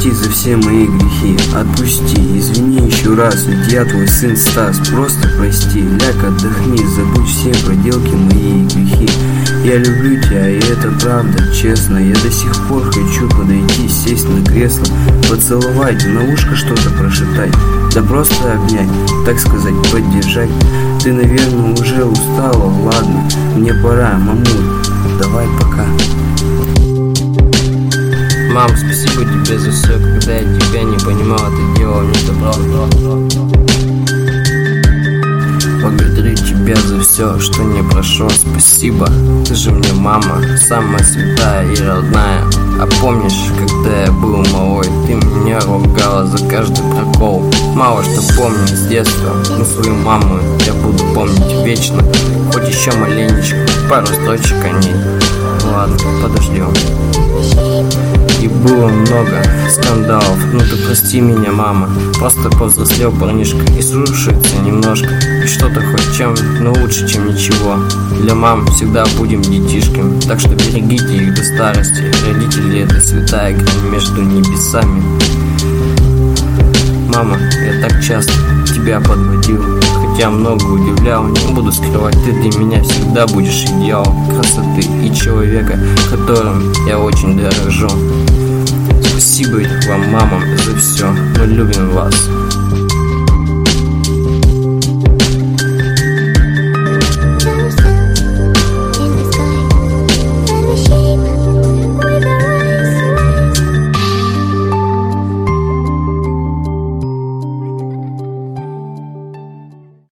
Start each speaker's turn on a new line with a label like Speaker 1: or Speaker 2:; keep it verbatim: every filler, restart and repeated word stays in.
Speaker 1: прости за все мои грехи, отпусти, извини еще раз, ведь я твой сын Стас. Просто прости, ляг, отдохни, забудь все проделки мои и грехи. Я люблю тебя, и это правда, честно. Я до сих пор хочу подойти, сесть на кресло, поцеловать, на ушко что-то прошептать, да просто обнять, так сказать, поддержать. Ты, наверное, уже устала, ладно, мне пора, мамуль, давай пока.
Speaker 2: Мам, спасибо тебе за все, когда я тебя не понимал, ты делал мне добро. Благодарю тебя за все, что не прошло, спасибо. Ты же мне мама, самая святая и родная. А помнишь, когда я был малой, ты меня ругала за каждый прокол. Мало что помню с детства, но свою маму я буду помнить вечно. Хоть еще маленечко, пару строчек о ней. Ладно, подождем. И было много скандалов, ну ты прости меня, мама. Просто повзрослел парнишка и слушается немножко. И что-то хоть чем, но лучше, чем ничего. Для мам всегда будем детишками, так что берегите их до старости. Родители — это святая грань между небесами. Мама, я так часто тебя подводил, хотя много удивлял, не буду скрывать, ты для меня всегда будешь идеалом красоты и человека, которым я очень дорожу. Спасибо вам, мамам, за все, мы любим вас.